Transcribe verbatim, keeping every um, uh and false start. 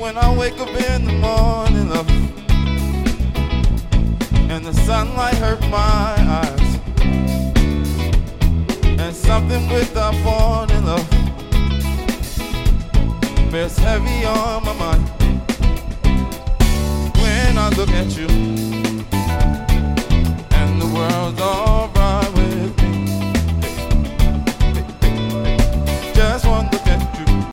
When I wake up in the morning, love, and the sunlight hurt my eyes, and something without falling, love, bears heavy on my mind. When I look at you,